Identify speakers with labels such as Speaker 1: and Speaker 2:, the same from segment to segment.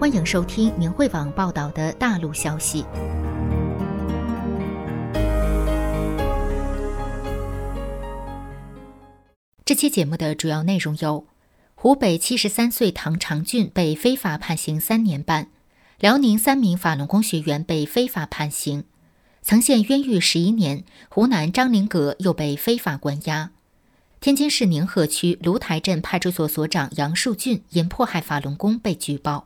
Speaker 1: 欢迎收听明慧网报道的大陆消息。这期节目的主要内容有：湖北73岁唐长俊被非法判刑3年半，辽宁3名法轮功学员被非法判刑，曾陷冤狱11年，湖南张灵阁又被非法关押。天津市宁河区芦台镇派出所所长杨树俊因迫害法轮功被举报。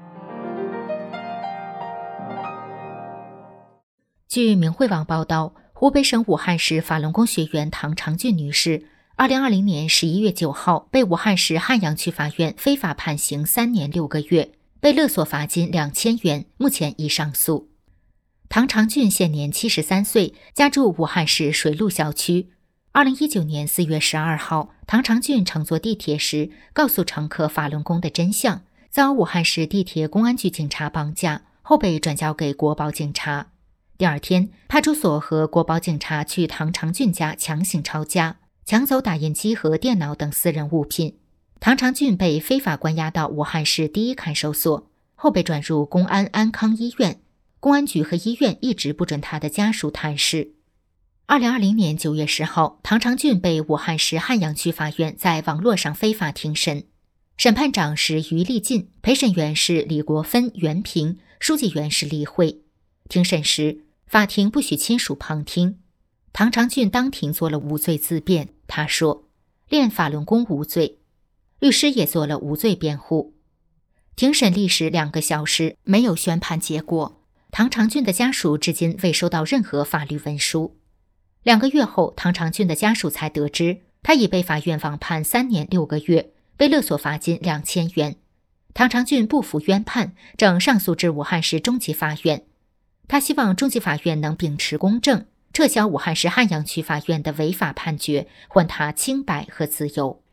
Speaker 1: 据明慧网报道，湖北省武汉市法轮功学员唐长俊女士2020年11月9号被武汉市汉阳区法院非法判刑3年6个月，被勒索罚金2000元，目前已上诉。唐长俊现年73岁，家住武汉市水陆小区。2019年4月12号，唐长俊乘坐地铁时告诉乘客法轮功的真相，遭武汉市地铁公安局警察绑架，后被转交给国保警察。第二天，派出所和国保警察去唐长俊家强行抄家，抢走打印机和电脑等私人物品。唐长俊被非法关押到武汉市第一看守所，后被转入公安安康医院。公安局和医院一直不准他的家属探视。2020年9月10号，唐长俊被武汉市汉阳区法院在网络上非法庭审，审判长是于立进，陪审员是李国芬、袁平，书记员是李慧。庭审时，法庭不许亲属旁听。唐长俊当庭做了无罪自辩，他说练法轮功无罪，律师也做了无罪辩护。庭审历时2个小时，没有宣判结果。唐长俊的家属至今未收到任何法律文书。2个月后，唐长俊的家属才得知，他已被法院网判3年6个月，被勒索罚金2000元。唐长俊不服冤判，正上诉至武汉市中级法院。他希望中级法院能秉持公正，撤销武汉市汉阳区法院的违法判决，还他清白和自由。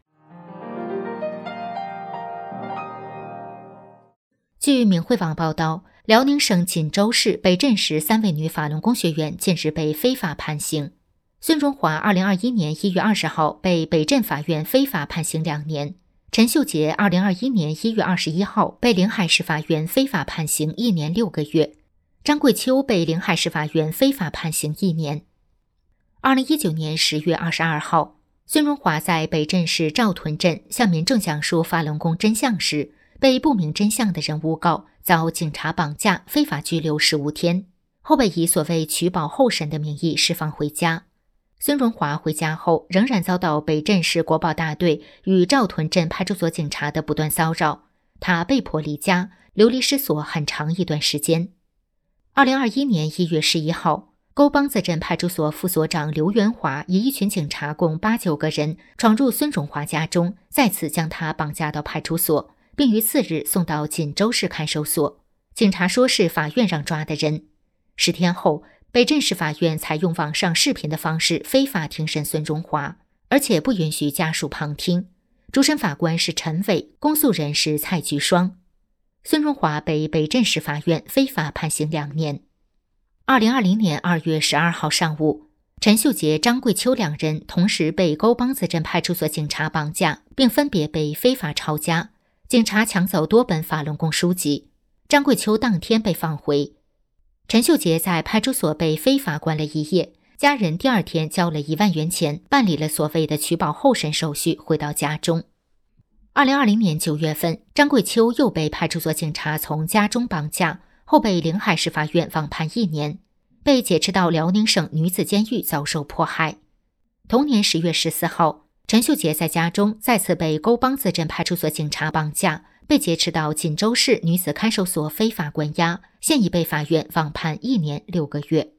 Speaker 1: 据明慧网报道，辽宁省锦州市北镇市3位女法轮功学员近日被非法判刑。孙荣华2021年1月20号被北镇法院非法判刑2年，陈秀杰2021年1月21号被临海市法院非法判刑1年6个月，张桂秋被临海市法院非法判刑1年。2019年10月22号，孙荣华在北镇市赵屯镇向民众讲述法轮功真相时，被不明真相的人诬告，遭警察绑架，非法拘留15天，后被以所谓取保候审的名义释放回家。孙荣华回家后，仍然遭到北镇市国保大队与赵屯镇派出所警察的不断骚扰，他被迫离家，流离失所很长一段时间。2021年1月11号，沟帮子镇派出所副所长刘元华以一群警察共8、9个人闯入孙荣华家中，再次将他绑架到派出所，并于次日送到锦州市看守所。警察说是法院让抓的人。10天后，北镇市法院采用网上视频的方式非法庭审孙荣华，而且不允许家属旁听。主审法官是陈伟，公诉人是蔡菊双。孙荣华被北镇市法院非法判刑2年。2020年2月12号上午，陈秀杰、张桂秋2人同时被沟帮子镇派出所警察绑架，并分别被非法抄家。警察抢走多本法轮功书籍，张桂秋当天被放回。陈秀杰在派出所被非法关了1夜，家人第2天交了1万元钱，办理了所谓的取保候审手续，回到家中。2020年9月份，张桂秋又被派出所警察从家中绑架，后被临海市法院网判1年，被解释到辽宁省女子监狱遭受迫害。同年10月14号，陈秀杰在家中再次被沟帮子镇派出所警察绑架，被劫持到锦州市女子看守所非法关押，现已被法院网判1年6个月。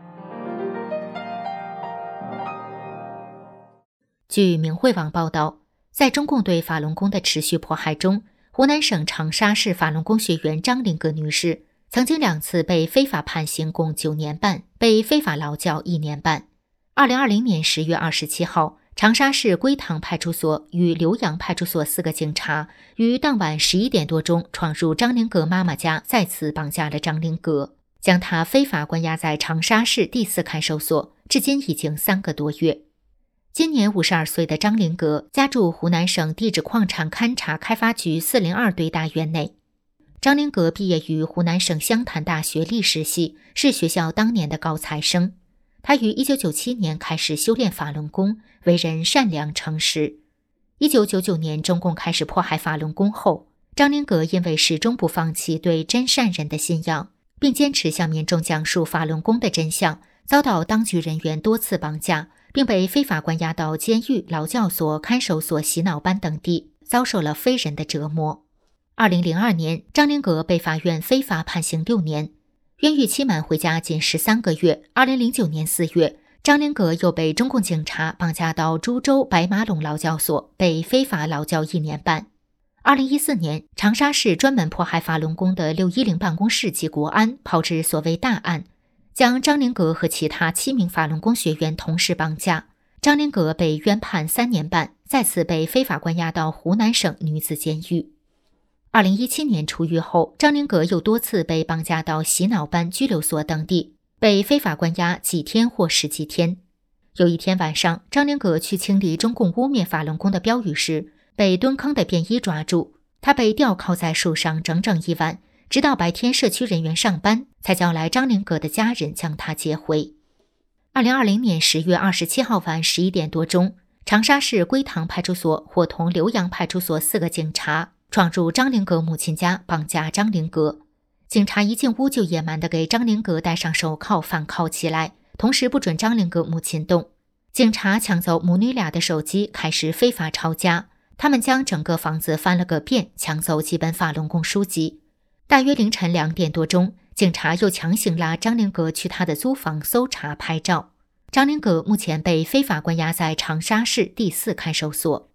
Speaker 1: 据明慧网报道，在中共对法轮功的持续迫害中，湖南省长沙市法轮功学员张灵阁女士曾经2次被非法判刑共9年半，被非法劳教1年半。2020年10月27号，长沙市归塘派出所与浏阳派出所4个警察于当晚11点多钟闯入张灵阁妈妈家，再次绑架了张灵阁，将她非法关押在长沙市第4看守所，至今已经3个多月。今年52岁的张灵阁家住湖南省地质矿产勘察开发局402队大院内。 张灵格毕业于湖南省湘潭大学历史系，是学校当年的高材生。他于1997年开始修炼法轮功，为人善良诚实。1999年中共开始迫害法轮功后，张灵格因为始终不放弃对真善人的信仰，并坚持向民众讲述法轮功的真相，遭到当局人员多次绑架，并被非法关押到监狱、劳教所、看守所、洗脑班等地，遭受了非人的折磨。2002年，张灵格被法院非法判刑6年，冤狱期满回家仅13个月。2009年4月，张灵格又被中共警察绑架到株洲白马垄劳教所，被非法劳教1年半。2014年，长沙市专门迫害法轮功的610办公室及国安炮制所谓大案，将张灵格和其他7名法轮功学员同时绑架。张灵格被冤判3年半，再次被非法关押到湖南省女子监狱。2017年出狱后，张灵格又多次被绑架到洗脑班、拘留所等地，被非法关押几天或10几天。有一天晚上，张灵格去清理中共污蔑法轮功的标语时，被蹲坑的便衣抓住，他被吊铐在树上整整1晚，直到白天社区人员上班，才叫来张灵格的家人将他接回。2020年10月27号晚11点多钟，长沙市归塘派出所伙同浏阳派出所4个警察闯入张灵格母亲家，绑架张灵格。警察一进屋就野蛮地给张灵格戴上手铐，反铐起来，同时不准张灵格母亲动。警察抢走母女俩的手机，开始非法抄家。他们将整个房子翻了个遍，抢走几本法轮功书籍。大约凌晨2点多钟，警察又强行拉张灵格去他的租房搜查拍照。张灵格目前被非法关押在长沙市第4看守所。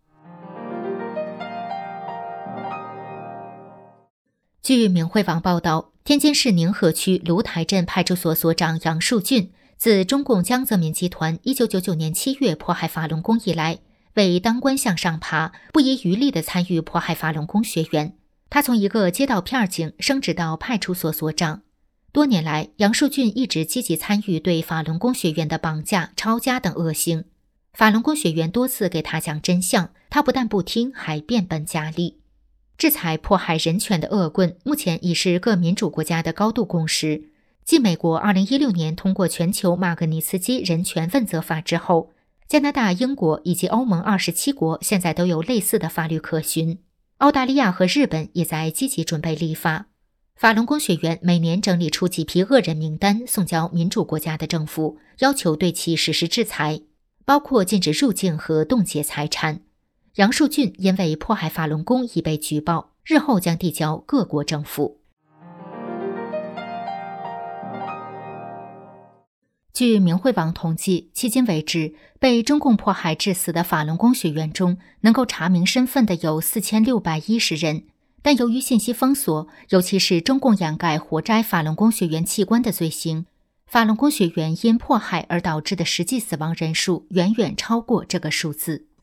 Speaker 1: 据明慧网报道，天津市宁河区芦台镇派出所所长杨树俊，自中共江泽民集团1999年7月迫害法轮功以来，为当官向上爬，不遗余力地参与迫害法轮功学员。他从一个街道片警升职到派出所所长。多年来，杨树俊一直积极参与对法轮功学员的绑架、抄家等恶行。法轮功学员多次给他讲真相，他不但不听，还变本加厉。制裁迫害人权的恶棍，目前已是各民主国家的高度共识。继美国2016年通过全球马格尼茨基人权问责法之后，加拿大、英国以及欧盟27国现在都有类似的法律可循。澳大利亚和日本也在积极准备立法。法轮功学员每年整理出几批恶人名单，送交民主国家的政府，要求对其实施制裁，包括禁止入境和冻结财产。杨树俊因为迫害法轮功已被举报，日后将递交各国政府。据明慧网统计，迄今为止，被中共迫害致死的法轮功学员中，能够查明身份的有4610人。但由于信息封锁，尤其是中共掩盖活摘法轮功学员器官的罪行，法轮功学员因迫害而导致的实际死亡人数远远超过这个数字。